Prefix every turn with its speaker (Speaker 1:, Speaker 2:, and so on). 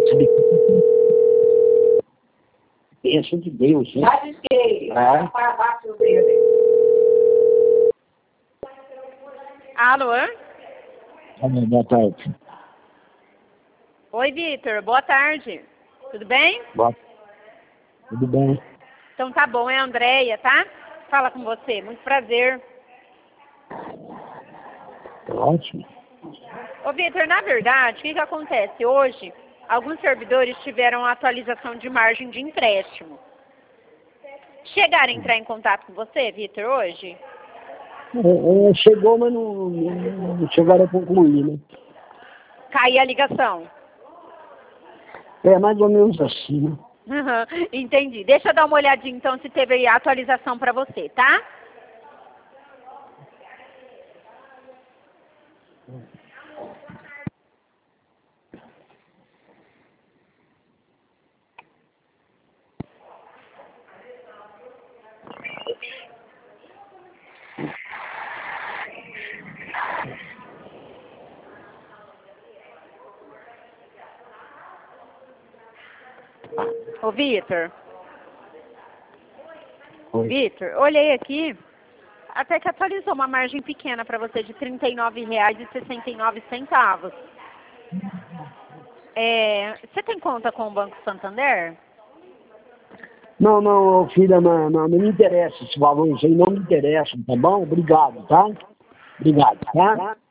Speaker 1: Pensa de Deus, né?
Speaker 2: Já disquei.
Speaker 1: É.
Speaker 2: Para baixo do dedo.
Speaker 3: Alô?
Speaker 1: Boa tarde.
Speaker 3: Oi, Vitor. Boa tarde. Tudo bem?
Speaker 1: Tudo bem?
Speaker 3: Então tá bom, é a Andréia, tá? Fala com você. Muito prazer.
Speaker 1: Ótimo.
Speaker 3: Ô, Vitor, na verdade, o que acontece? Hoje, alguns servidores tiveram atualização de margem de empréstimo. Chegaram a entrar em contato com você, Vitor, hoje?
Speaker 1: Chegou, mas não chegaram a concluir, né?
Speaker 3: Caiu a ligação.
Speaker 1: É mais ou menos assim, né?
Speaker 3: Entendi. Deixa eu dar uma olhadinha, então, se teve aí a atualização para você, tá? Ô, Vitor.
Speaker 1: Oi.
Speaker 3: Vitor, olhei aqui, até que atualizou uma margem pequena para você de R$ 39,69. Você tem conta com o Banco Santander?
Speaker 1: Não, filha, não me interessa esse valor, isso aí não me interessa, tá bom? Obrigado, tá? Obrigado, tá?